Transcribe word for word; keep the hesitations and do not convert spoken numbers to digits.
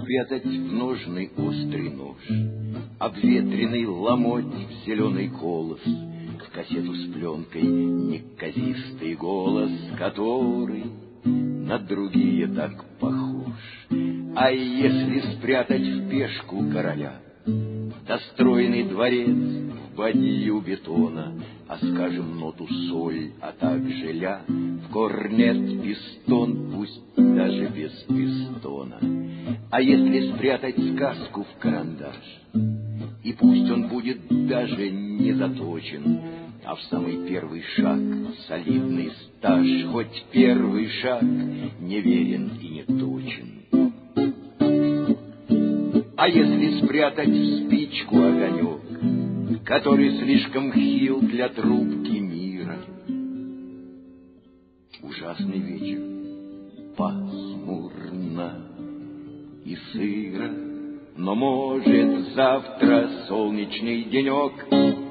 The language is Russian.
спрятать в ножный острый нож, обветренный ломоть в зеленый колос, в кассету с пленкой неказистый голос, который на другие так похож. А если спрятать в пешку короля достроенный дворец в бадью бетона, а скажем ноту соль, а также ля, в корнет пистон, пусть даже без пистона. А если спрятать сказку в карандаш, и пусть он будет даже не заточен, а в самый первый шаг солидный стаж, хоть первый шаг неверен и не точен. А если спрятать в спичку огонек, который слишком хил для трубки мира? Ужасный вечер, пасмурно и сыро, но, может, завтра солнечный денек,